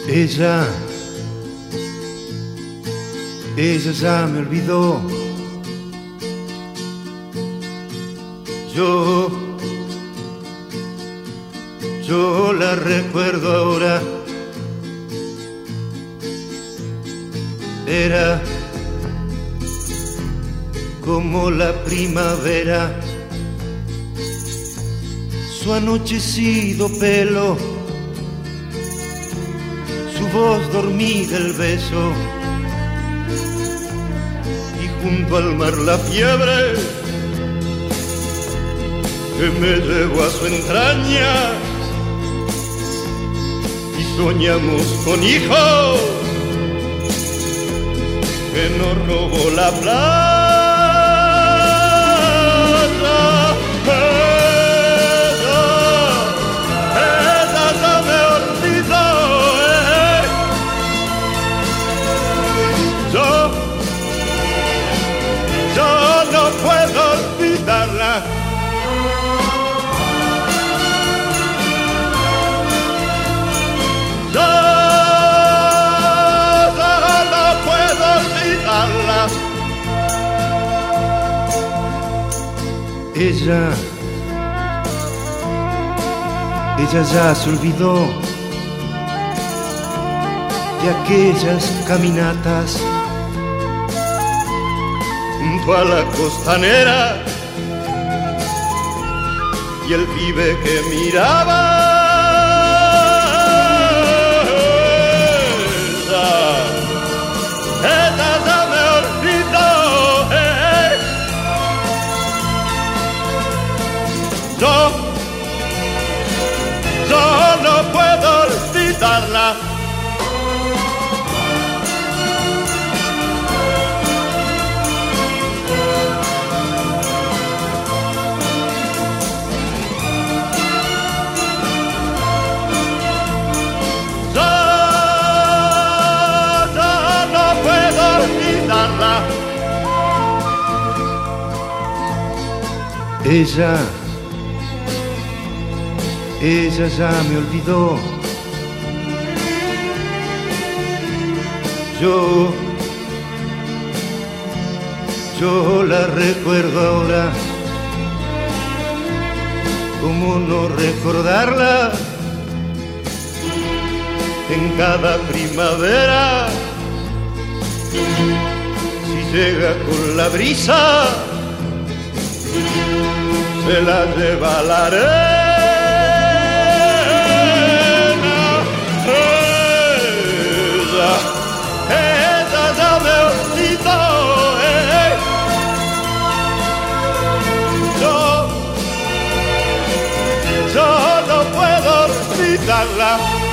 Ella ya me olvidó. Yo la recuerdo ahora. Era como la primavera, su anochecido pelo, su voz dormida, el beso, y junto al mar la fiebre que me llevó a su entraña, y soñamos con hijos que nos robó la playa. Ella ya me olvidó. Yo no puedo olvidarla. Ella ya se olvidó de aquellas caminatas junto a la costanera y el pibe que miraba. Ella ya me olvidó. Yo no puedo olvidarla. Yo no puedo olvidarla. Ella ya me olvidó. Yo la recuerdo ahora. ¿Cómo no recordarla? En cada primavera, si llega con la brisa, se la lleva la arena. Ella ya me olvidó. Yo no puedo olvidarla.